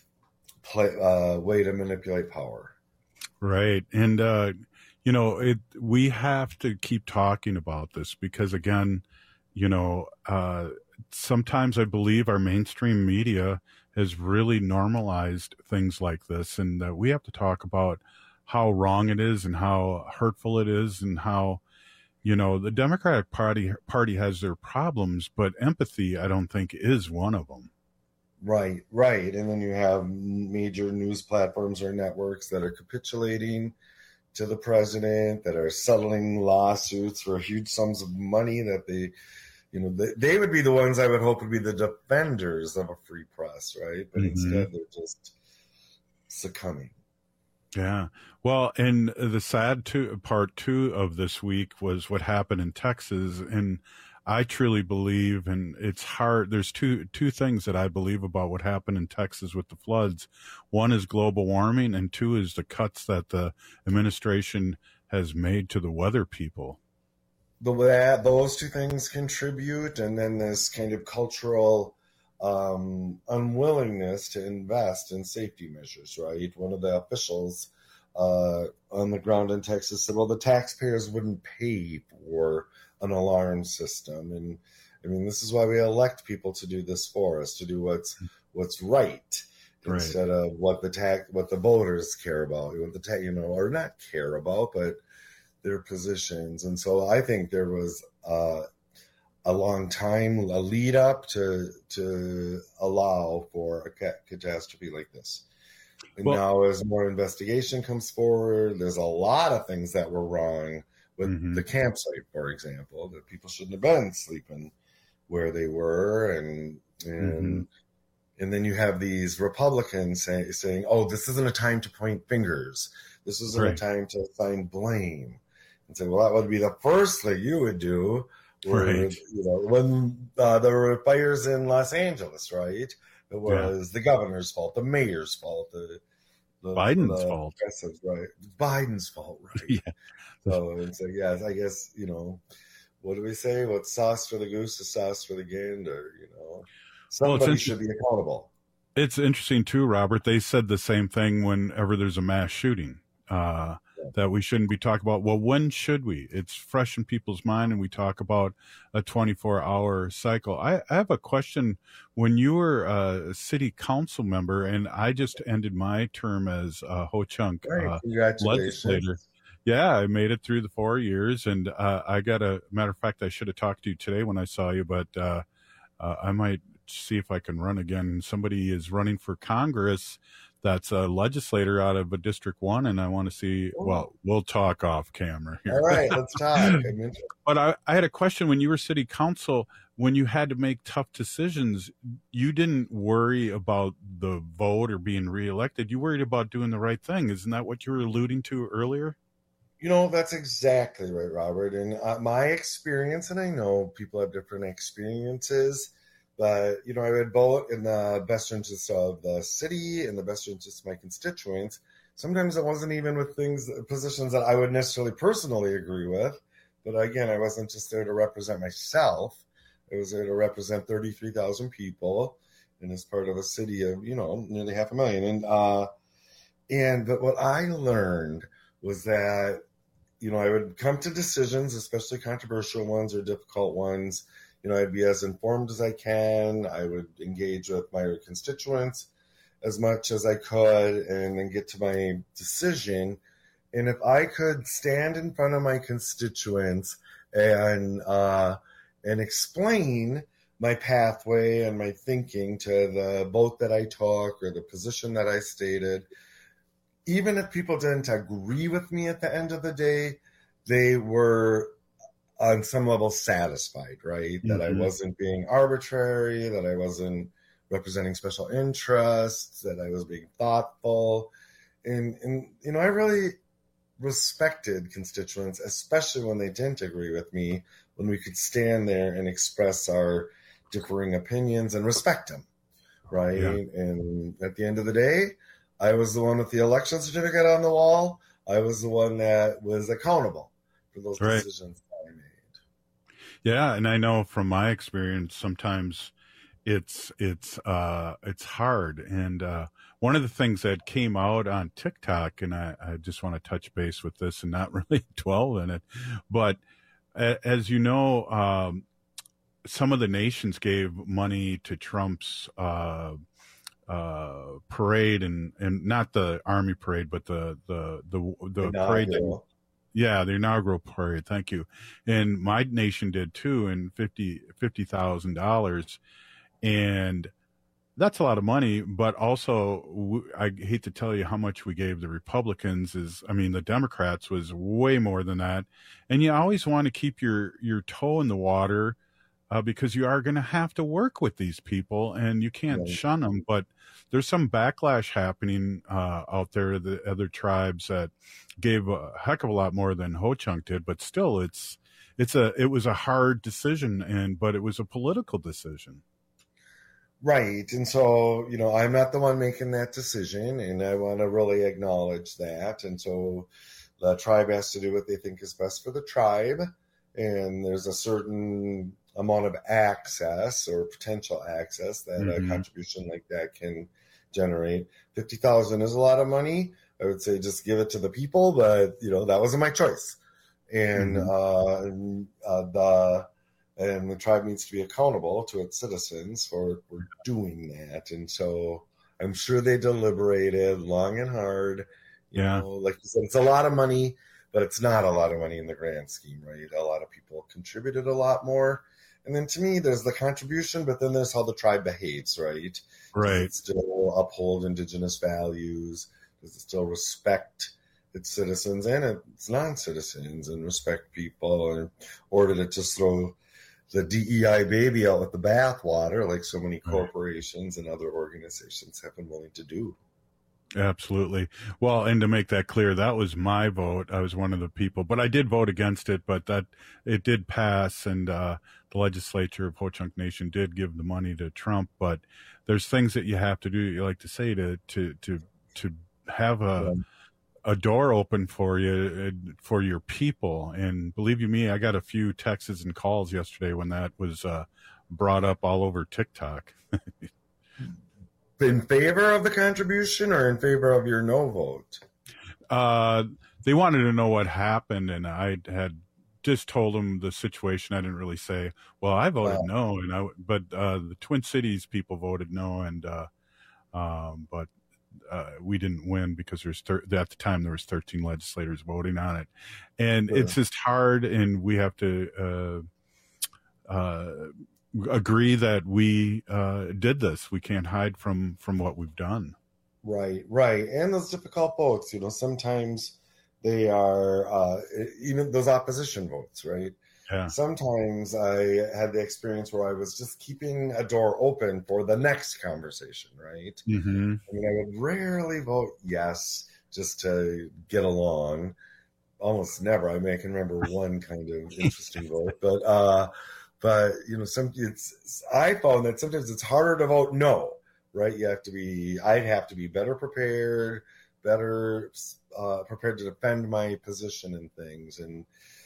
way to manipulate power. Right. And, we have to keep talking about this because, again, sometimes I believe our mainstream media has really normalized things like this, and that we have to talk about how wrong it is and how hurtful it is, and how, the Democratic Party has their problems, but empathy, I don't think, is one of them. Right. And then you have major news platforms or networks that are capitulating to the president, that are settling lawsuits for huge sums of money that they would be the ones I would hope would be the defenders of a free press, right? But instead they're just succumbing. Yeah. Well, and the sad part two of this week was what happened in Texas. And I truly believe, and it's hard, there's two things that I believe about what happened in Texas with the floods. One is global warming, and two is the cuts that the administration has made to the weather people. Those two things contribute, and then this kind of cultural unwillingness to invest in safety measures, right? One of the officials on the ground in Texas said, well, the taxpayers wouldn't pay for an alarm system. And I mean, this is why we elect people to do this for us, to do what's right, instead of what the voters care about, or not care about, but their positions. And so I think there was a long time, a lead up to allow for a catastrophe like this. And now as more investigation comes forward, there's a lot of things that were wrong with the campsite, for example, that people shouldn't have been sleeping where they were. And then you have these Republicans saying, oh, this isn't a time to point fingers. This isn't a time to assign blame. And say, well, that would be the first thing you would do. When there were fires in Los Angeles, right? It was the governor's fault, the mayor's fault, the Biden's fault. Right. Biden's fault, right? Yeah. So yes, I guess, what do we say? What's sauce for the goose is sauce for the gander, Somebody should be accountable. It's interesting too, Robert. They said the same thing whenever there's a mass shooting, that we shouldn't be talking about, well, when should we? It's fresh in people's mind, and we talk about a 24-hour cycle. I have a question. When you were a city council member, and I just ended my term as a Ho-Chunk legislator. Yeah, I made it through the 4 years, and I got matter of fact, I should have talked to you today when I saw you, but I might see if I can run again. Somebody is running for Congress that's a legislator out of a District 1, and I want to see, well, we'll talk off camera here. All right, let's talk. But I had a question. When you were city council, when you had to make tough decisions, you didn't worry about the vote or being reelected. You worried about doing the right thing. Isn't that what you were alluding to earlier? That's exactly right, Robert. And my experience, and I know people have different experiences, but, I would vote in the best interest of the city and the best interest of my constituents. Sometimes it wasn't even with positions that I would necessarily personally agree with. But again, I wasn't just there to represent myself. I was there to represent 33,000 people and as part of a city of, nearly 500,000. But what I learned was that, I would come to decisions, especially controversial ones or difficult ones. I'd be as informed as I can. I would engage with my constituents as much as I could and then get to my decision. And if I could stand in front of my constituents and explain my pathway and my thinking to the vote that I took or the position that I stated, even if people didn't agree with me at the end of the day, they were on some level satisfied, right? That I wasn't being arbitrary, that I wasn't representing special interests, that I was being thoughtful. And I really respected constituents, especially when they didn't agree with me, when we could stand there and express our differing opinions and respect them, right? Yeah. And at the end of the day, I was the one with the election certificate on the wall. I was the one that was accountable for those decisions that I made. Yeah, and I know from my experience, sometimes it's hard. And one of the things that came out on TikTok, and I just want to touch base with this and not really dwell in it, but as you know, some of the nations gave money to Trump's parade and not the army parade, but the parade. The inaugural parade. Thank you. And my nation did too, and $50,000. And that's a lot of money, but also I hate to tell you how much we gave the Republicans the Democrats was way more than that. And you always want to keep your toe in the water because you are going to have to work with these people and you can't shun them. But there's some backlash happening out there, the other tribes that gave a heck of a lot more than Ho-Chunk did, but still it was a hard decision, but it was a political decision. Right. And so, I'm not the one making that decision, and I want to really acknowledge that. And so the tribe has to do what they think is best for the tribe. And there's a certain amount of access or potential access that a contribution like that can generate. $50,000 is a lot of money. I would say just give it to the people, but that wasn't my choice. And the tribe needs to be accountable to its citizens for doing that. And so I'm sure they deliberated long and hard. You know, like you said, it's a lot of money, but it's not a lot of money in the grand scheme, right? A lot of people contributed a lot more. And then to me, there's the contribution, but then there's how the tribe behaves, right? Right. Does it still uphold indigenous values? Does it still respect its citizens and its non-citizens and respect people? Or did it just throw the DEI baby out with the bathwater like so many corporations and other organizations have been willing to do? Absolutely. Well, and to make that clear, that was my vote. I was one of the people, but I did vote against it, but that it did pass, and the legislature of Ho-Chunk Nation did give the money to Trump. But there's things that you have to do, you like to say, to have a door open for you, for your people. And believe you me, I got a few texts and calls yesterday when that was brought up all over TikTok. In favor of the contribution or in favor of your no vote? They wanted to know what happened, and I had just told them the situation. I didn't really say, well, I voted no, but the Twin Cities people voted no, and but we didn't win because there's at the time there was 13 legislators voting on it, and it's just hard, and we have to agree that we did this. We can't hide from what we've done. Right. And those difficult votes, sometimes they are even those opposition votes, right? Yeah. Sometimes I had the experience where I was just keeping a door open for the next conversation, right? Mm-hmm. I mean, I would rarely vote yes just to get along. Almost never. I can remember one kind of interesting vote, but I found that sometimes it's harder to vote no, right? I'd have to be better prepared to defend my position and things. And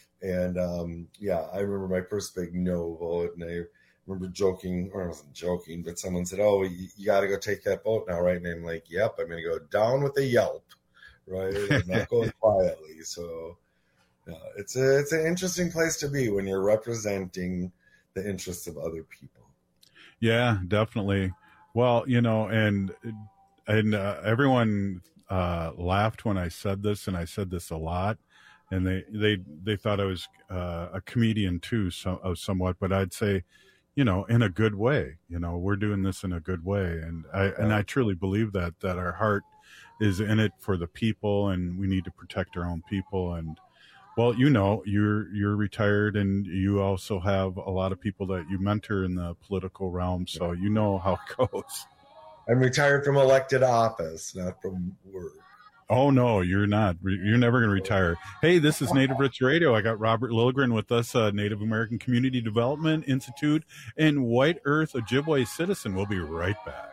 I remember my first big no vote, and I remember joking, or I wasn't joking, but someone said, "Oh, you got to go take that vote now, right?" And I'm like, "Yep, I'm going to go down with a yelp, right? I'm not going quietly." So it's an interesting place to be when you're representing the interests of other people. Yeah, definitely. Well, and everyone laughed when I said this, and I said this a lot, and they thought I was a comedian too, somewhat, but I'd say, in a good way. We're doing this in a good way, and I truly believe that our heart is in it for the people, and we need to protect our own people. And well, you're retired, and you also have a lot of people that you mentor in the political realm, so you know how it goes. I'm retired from elected office, not from work. Oh, no, you're not. You're never going to retire. Hey, this is Native Roots Radio. I got Robert Lilligren with us, Native American Community Development Institute and White Earth Ojibwe citizen. We'll be right back.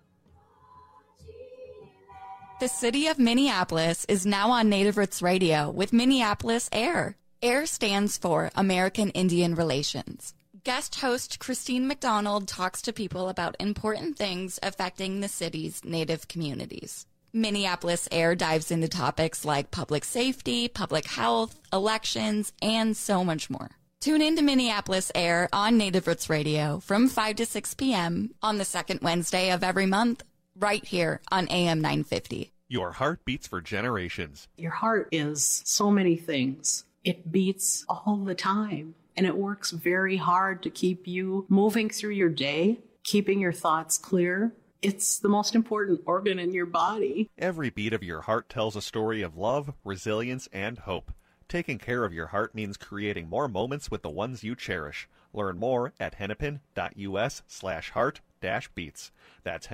The city of Minneapolis is now on Native Roots Radio with Minneapolis AIR. AIR stands for American Indian Relations. Guest host Christine McDonald talks to people about important things affecting the city's Native communities. Minneapolis AIR dives into topics like public safety, public health, elections, and so much more. Tune in to Minneapolis AIR on Native Roots Radio from 5 to 6 p.m. on the second Wednesday of every month, right here on AM 950. Your heart beats for generations. Your heart is so many things. It beats all the time, and it works very hard to keep you moving through your day, keeping your thoughts clear. It's the most important organ in your body. Every beat of your heart tells a story of love, resilience, and hope. Taking care of your heart means creating more moments with the ones you cherish. Learn more at hennepin.us/heart-beats. That's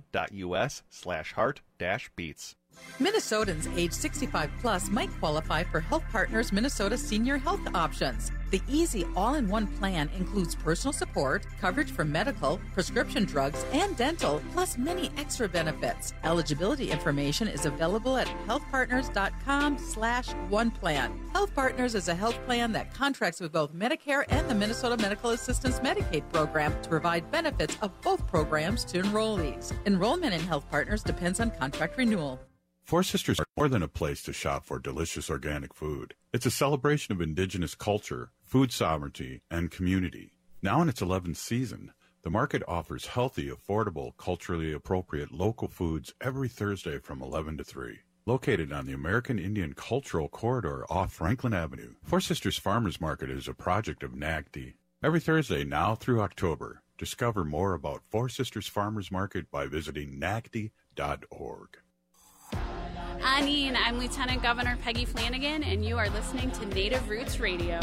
hennepin.us/heart-beats. Minnesotans age 65 plus might qualify for Health Partners Minnesota Senior Health Options. The easy all-in-one plan includes personal support, coverage for medical, prescription drugs, and dental, plus many extra benefits. Eligibility information is available at healthpartners.com/oneplan. Health Partners is a health plan that contracts with both Medicare and the Minnesota Medical Assistance Medicaid program to provide benefits of both programs to enrollees. Enrollment in Health Partners depends on contract renewal. Four Sisters are more than a place to shop for delicious organic food. It's a celebration of indigenous culture, food sovereignty, and community. Now in its 11th season, the market offers healthy, affordable, culturally appropriate local foods every Thursday from 11 to 3. Located on the American Indian Cultural Corridor off Franklin Avenue, Four Sisters Farmers Market is a project of NAGD. every Thursday now through October. Discover more about Four Sisters Farmers Market by visiting NACD.org. Anine, I'm Lieutenant Governor Peggy Flanagan, and you are listening to Native Roots Radio.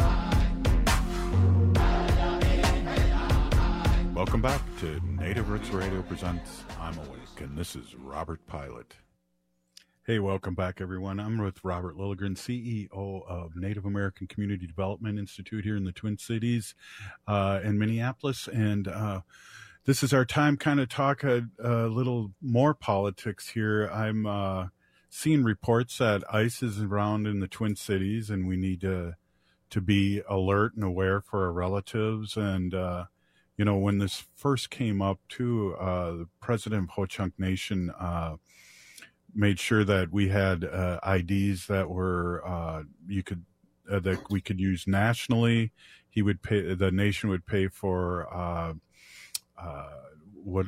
Welcome back to Native Roots Radio presents I'm Awake, and this is Robert Pilot. Hey, welcome back, everyone. I'm with Robert Lilligren, CEO of Native American Community Development Institute here in the Twin Cities in Minneapolis. And this is our time kind of talk a little more politics here. I'm seeing reports that ICE is around in the Twin Cities, and we need to be alert and aware for our relatives. And, you know, when this first came up, too, the president of Ho-Chunk Nation made sure that we had IDs that were that we could use nationally. He would pay, the nation would pay for what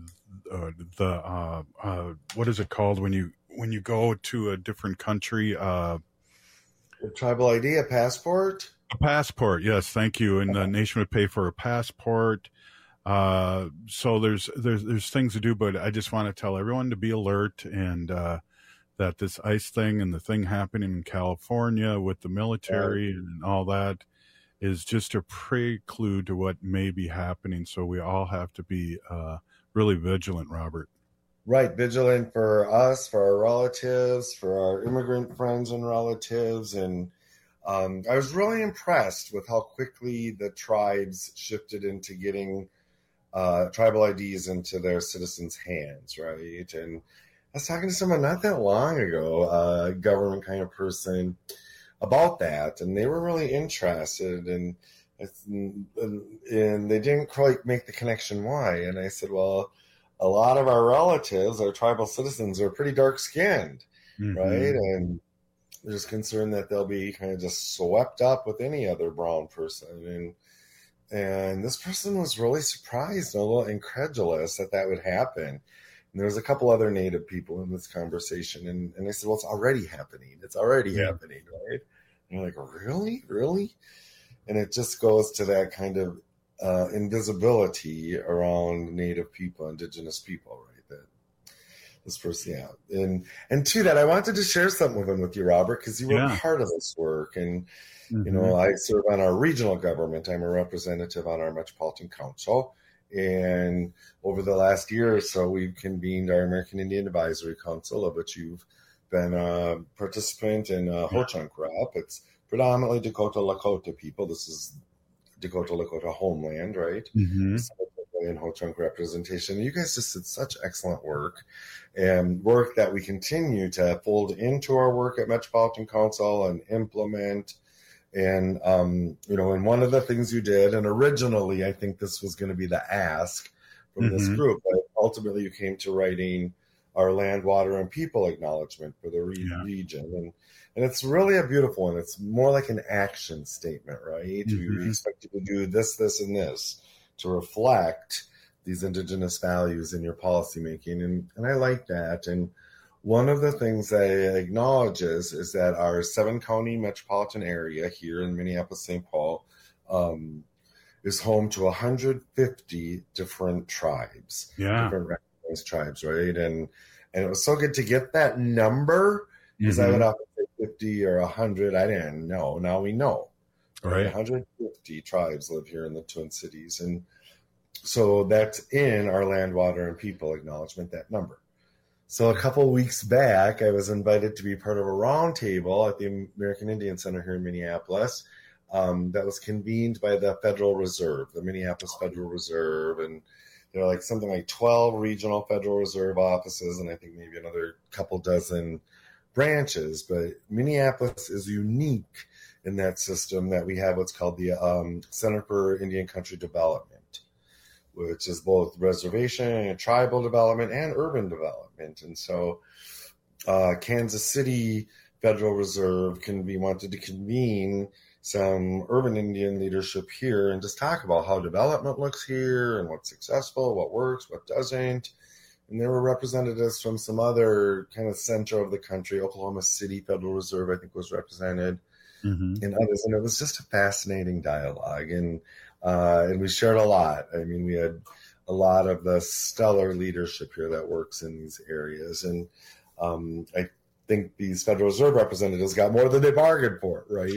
is it called when you go to a different country? A tribal ID, a passport. A passport, yes, thank you. And the nation would pay for a passport. So there's things to do, but I just want to tell everyone to be alert, and that this ICE thing and the thing happening in California with the military and all that is just a prelude to what may be happening. So we all have to be really vigilant, Robert. Right, vigilant for us, for our relatives, for our immigrant friends and relatives. And I was really impressed with how quickly the tribes shifted into getting tribal IDs into their citizens' hands, right? And I was talking to someone not that long ago, a government kind of person, about that, and they were really interested, and they didn't quite make the connection why. And I said, well, a lot of our relatives, our tribal citizens, are pretty dark-skinned, right? And they're just concerned that they'll be kind of just swept up with any other brown person. And this person was really surprised and a little incredulous that would happen. And there was a couple other Native people in this conversation. And I said, well, it's already happening. It's already happening, right? And they're like, really? Really? And it just goes to that kind of invisibility around Native people, Indigenous people, right? That this person, And to that, I wanted to share something with you, Robert, because you were part of this work. And you know, I serve on our regional government. I'm a representative on our Metropolitan Council. And over the last year or so, we've convened our American Indian Advisory Council, of which you've been a participant in Ho-Chunk Rep. It's predominantly Dakota Lakota people. This is Dakota Lakota homeland, right? In Ho-Chunk representation. You guys just did such excellent work, and work that we continue to fold into our work at Metropolitan Council and implement. And, you know, and one of the things you did, and originally I think this was going to be the ask from this group, but ultimately you came to writing our Land, Water, and People acknowledgement for the region. And it's really a beautiful one. It's more like an action statement, right? We expect you to do this, this, and this to reflect these Indigenous values in your policymaking. And I like that. And one of the things that it acknowledges is that our 7-county metropolitan area here in Minneapolis-St. Paul is home to 150 different tribes, different recognized tribes, right? And it was so good to get that number, because I would often say 50 or 100. I didn't know. Now we know. Right? 150 tribes live here in the Twin Cities. And so that's in our Land, Water, and People acknowledgement, that number. So a couple of weeks back, I was invited to be part of a roundtable at the American Indian Center here in Minneapolis that was convened by the Federal Reserve, the Minneapolis Federal Reserve. And there are something like 12 regional Federal Reserve offices, and I think maybe another couple dozen branches. But Minneapolis is unique in that system, that we have what's called the Center for Indian Country Development, which is both reservation and tribal development and urban development. And so Kansas City Federal Reserve wanted to convene some urban Indian leadership here and just talk about how development looks here and what's successful, what works, what doesn't. And there were representatives from some other kind of center of the country. Oklahoma City Federal Reserve, I think, was represented, and others. And it was just a fascinating dialogue. And And we shared a lot. I mean, we had a lot of the stellar leadership here that works in these areas. And I think these Federal Reserve representatives got more than they bargained for, right?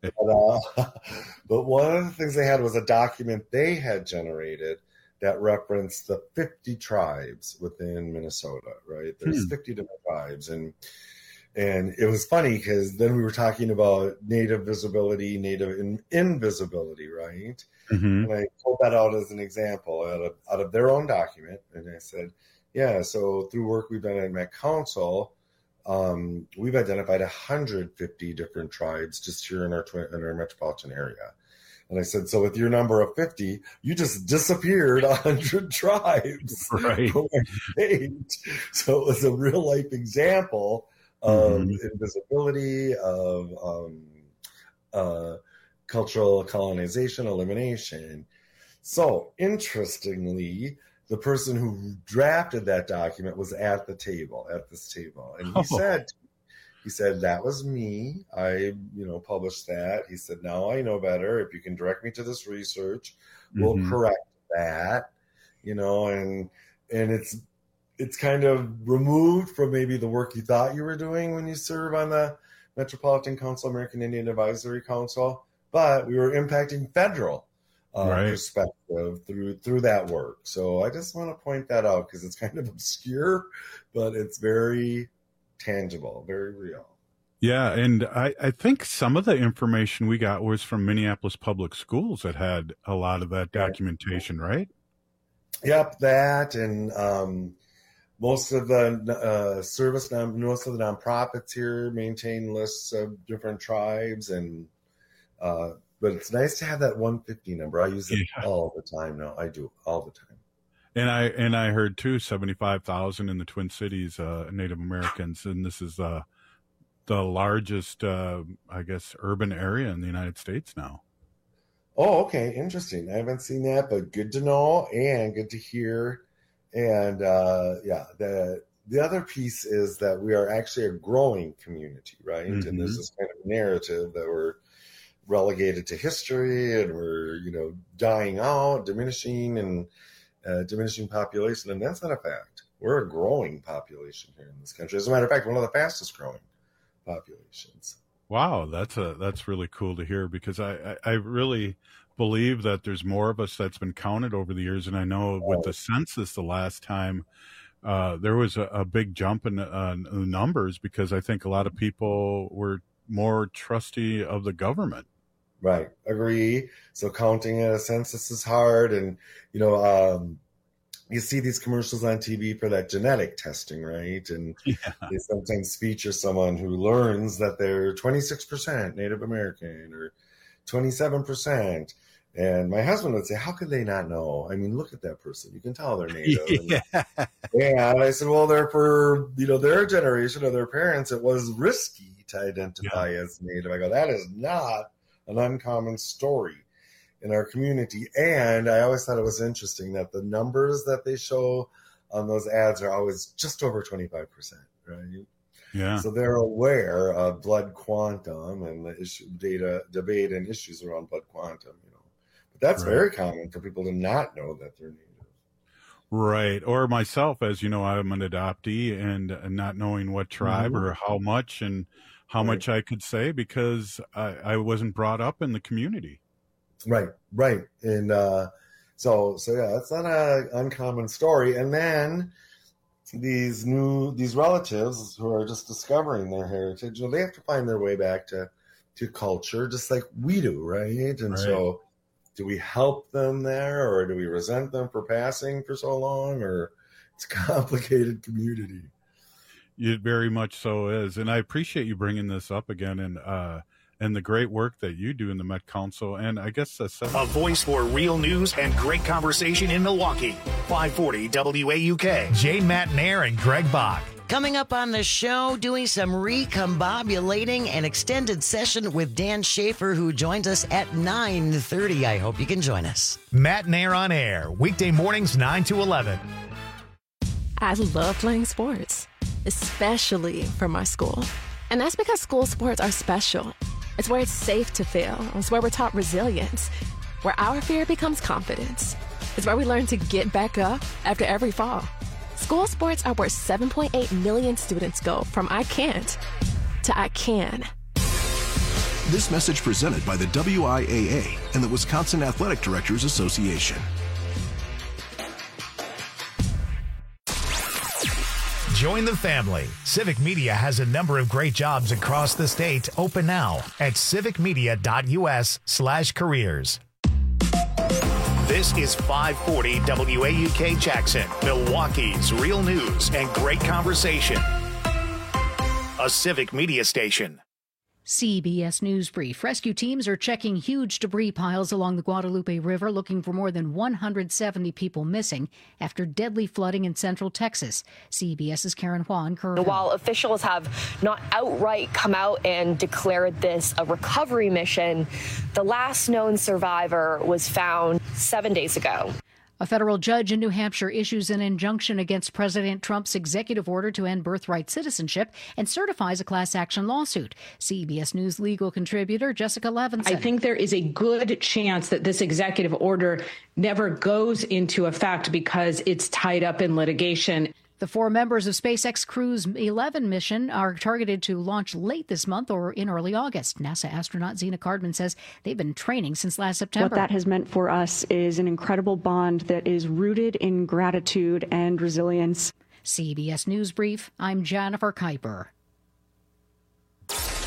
But one of the things they had was a document they had generated that referenced the 50 tribes within Minnesota, right? There's 50 different tribes. And it was funny because then we were talking about Native visibility, Native invisibility, right? And I pulled that out as an example out of their own document. And I said, yeah, so through work we've done at Met Council, we've identified 150 different tribes just here in our metropolitan area. And I said, so with your number of 50, you just disappeared 100 tribes. Right. So it was a real life example of invisibility, of cultural colonization, elimination. So interestingly, the person who drafted that document was at this table. And he said, that was me. I, published that. He said, now I know better. If you can direct me to this research, we'll correct that, and it's kind of removed from maybe the work you thought you were doing when you serve on the Metropolitan Council, American Indian Advisory Council, but we were impacting federal perspective through that work. So I just want to point that out because it's kind of obscure, but it's very tangible, very real. Yeah, and I think some of the information we got was from Minneapolis Public Schools that had a lot of that documentation, right? Yep, that and most of the most of the nonprofits here maintain lists of different tribes, and but it's nice to have that 150 number. I use it all the time now. I do all the time. And I heard too 75,000 in the Twin Cities Native Americans, and this is the largest, I guess, urban area in the United States now. Oh, okay, interesting. I haven't seen that, but good to know and good to hear. And the other piece is that we are actually a growing community, right? And there's this kind of narrative that we're relegated to history and we're dying out, diminishing population, and that's not a fact. We're a growing population here in this country. As a matter of fact, one of the fastest growing populations. Wow, that's really cool to hear, because I really believe that there's more of us that's been counted over the years, and I know with the census the last time there was a big jump in the numbers, because I think a lot of people were more trusty of the government. Right. Agree. So counting a census is hard. And, you see these commercials on TV for that genetic testing, right? And they sometimes feature someone who learns that they're 26% Native American or 27%. And my husband would say, how could they not know? I mean, look at that person. You can tell they're Native. And I said, well, they're for, their generation or their parents, it was risky to identify as Native. I go, that is not an uncommon story in our community. And I always thought it was interesting that the numbers that they show on those ads are always just over 25%, right? Yeah. So they're aware of blood quantum and the debate and issues around blood quantum, But that's very common for people to not know that they're Native. Right. Or myself, as you know, I'm an adoptee, and not knowing what tribe or how much and how much I could say, because I wasn't brought up in the community. Right. And so it's not an uncommon story. And then these relatives who are just discovering their heritage, they have to find their way back to culture, just like we do, right? And so do we help them there, or do we resent them for passing for so long? Or it's a complicated community. It very much so is. And I appreciate you bringing this up again, and the great work that you do in the Met Council. And I guess a voice for real news and great conversation in Milwaukee. 540 WAUK. Jay Matnair and Greg Bach. Coming up on the show, doing some recombobulating, an extended session with Dan Schaefer, who joins us at 9:30. I hope you can join us. Matnair on air, weekday mornings 9 to 11. I love playing sports, especially for my school. And that's because school sports are special. It's where it's safe to fail. It's where we're taught resilience. where our fear becomes confidence. It's where we learn to get back up after every fall. School sports are where 7.8 million students go from I can't to I can. This message presented by the WIAA and the Wisconsin Athletic Directors Association. Join the family. Civic Media has a number of great jobs across the state open now at civicmedia.us/careers. This is 540 WAUK Jackson, Milwaukee's real news and great conversation. A Civic Media station. CBS News Brief. Rescue teams are checking huge debris piles along the Guadalupe River, looking for more than 170 people missing after deadly flooding in central Texas. CBS's Karen Juan. While officials have not outright come out and declared this a recovery mission, the last known survivor was found 7 days ago. A federal judge in New Hampshire issues an injunction against President Trump's executive order to end birthright citizenship and certifies a class action lawsuit. CBS News legal contributor Jessica Levinson. I think there is a good chance that this executive order never goes into effect because it's tied up in litigation. The 4 members of SpaceX Cruise 11 mission are targeted to launch late this month or in early August. NASA astronaut Zena Cardman says they've been training since last September. What that has meant for us is an incredible bond that is rooted in gratitude and resilience. CBS News Brief, I'm Jennifer Kuiper.